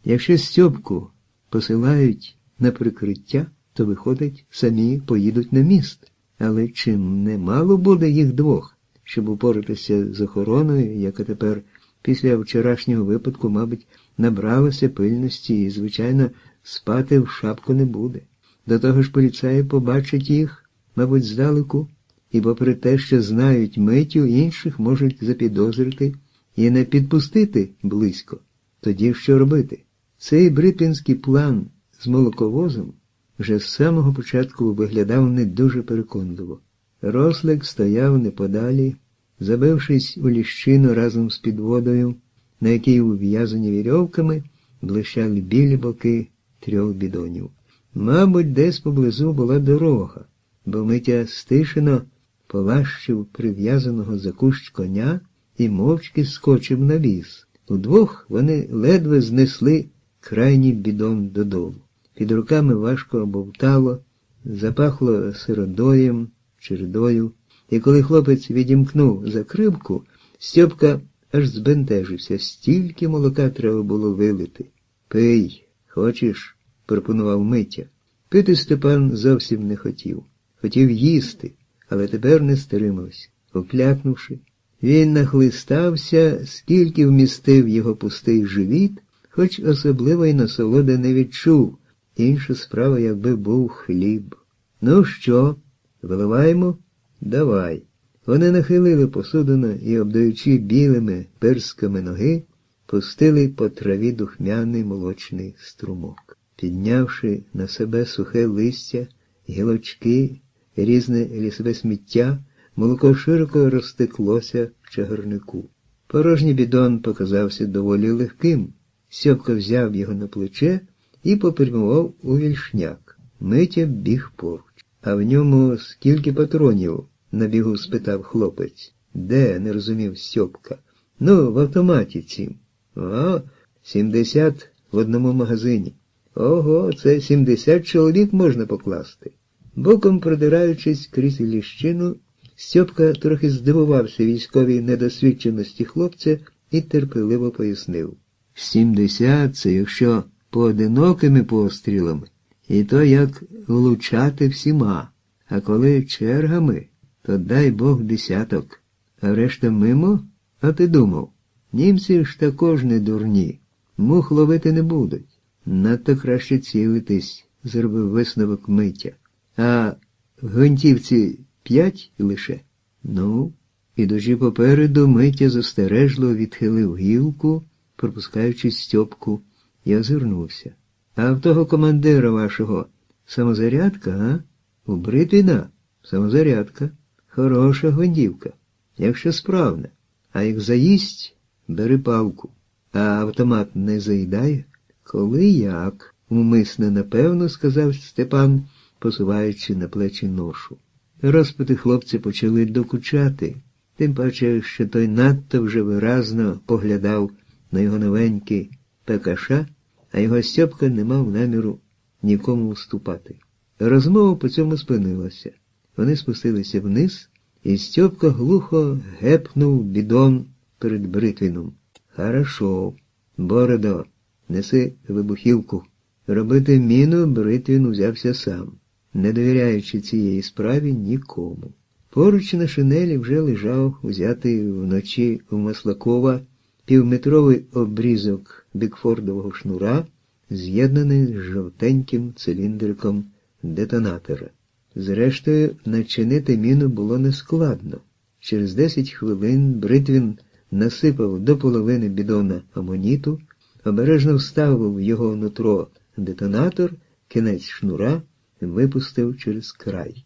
Якщо Стьопку посилають на прикриття, то, виходить, самі поїдуть на міст. Але чим немало буде їх двох, щоб упоратися з охороною, яка тепер після вчорашнього випадку, мабуть, набралася пильності і, звичайно, спати в шапку не буде. До того ж поліцаї побачать їх, мабуть, здалеку, і попри те, що знають Митю, інших можуть запідозрити і не підпустити близько. Тоді що робити? Цей бритвінський план з молоковозом вже з самого початку виглядав не дуже переконливо. Рослик стояв неподалі, забившись у ліщину разом з підводою, на якій ув'язані вірьовками блищали білі боки 3 бідонів. Мабуть, десь поблизу була дорога, бо Митя стишено полащив прив'язаного за кущ коня і мовчки скочив на віз. Удвох вони ледве знесли крайній бідон додолу. Під руками важко бовтало, запахло сиродоєм, чередою, і коли хлопець відімкнув закривку, Стьопка аж збентежився, стільки молока треба було вилити. «Пий, хочеш?» – пропонував Митя. Пити Степан зовсім не хотів. Хотів їсти, але тепер не стримався. Оклякнувши, він нахлистався, скільки вмістив його пустий живіт, хоч особливої насолоди не відчув. Інша справа, якби був хліб. «Ну що, виливаємо?» «Давай». Вони нахилили посудину і, обдаючи білими персками ноги, пустили по траві духмяний молочний струмок. Піднявши на себе сухе листя, гілочки, різне лісове сміття, молоко широко розтеклося в чагарнику. Порожній бідон показався доволі легким. Стьопка взяв його на плече і попрямував у вільшняк. Митя біг поруч. «А в ньому скільки патронів?» – набігу спитав хлопець. «Де?» – не розумів Стьопка. «Ну, в автоматі цім». «О, 70 в одному магазині». «Ого, це 70 чоловік можна покласти». Боком продираючись крізь ліщину, Стьопка трохи здивувався військовій недосвідченості хлопця і терпеливо пояснив. 70 – це якщо поодинокими пострілами, і то як влучати всіма, а коли чергами, то дай Бог десяток, а решта мимо? А ти думав, німці ж також не дурні, мух ловити не будуть, надто краще цілитись, зробив висновок Митя. А в гвинтівці 5 лише? Ну, ідучи попереду, Митя застережливо відхилив гілку, пропускаючи Стьопку, і озирнувся. А в того командира вашого самозарядка, а? У Бритвіна самозарядка. Хороша гвинтівка, якщо справна. А як заїсть, бери палку. А автомат не заїдає? Коли як? Умисне, напевно, сказав Степан, посуваючи на плечі ношу. Розпити хлопці почали докучати, тим паче, що той надто вже виразно поглядав на його новенький ПКШ, а його Стьопка не мав наміру нікому вступати. Розмова по цьому спинилася. Вони спустилися вниз, і Стьопка глухо гепнув бідон перед Бритвіном. «Хорошо. Бородо, неси вибухівку». Робити міну Бритвін узявся сам, не довіряючи цієї справі нікому. Поруч на шинелі вже лежав узятий вночі у Маслакова півметровий обрізок бікфордового шнура, з'єднаний з жовтеньким циліндриком детонатора. Зрештою, начинити міну було нескладно. Через 10 хвилин Бритвін насипав до половини бідона амоніту, обережно вставив в його нутро детонатор, кінець шнура випустив через край.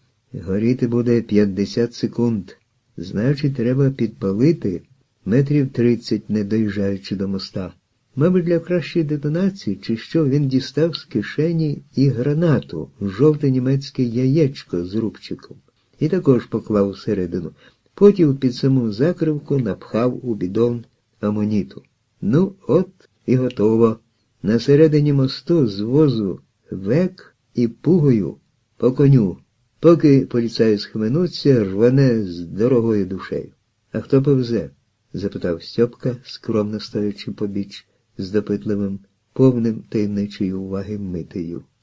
Горіти буде 50 секунд, значить, треба підпалити метрів 30, не доїжджаючи до моста. Мабуть, для кращої детонації, чи що, він дістав з кишені і гранату, жовте німецьке яєчко з рубчиком, і також поклав всередину. Потім під саму закривку напхав у бідон амоніту. Ну, от і готово. На середині мосту з возу век і пугою по коню. Поки поліцаї схаменуться, рване з дорогою душею. «А хто повзе?» – запитав Стьопка, скромно стоячи побіч з допитливим повним таємничої уваги Митею.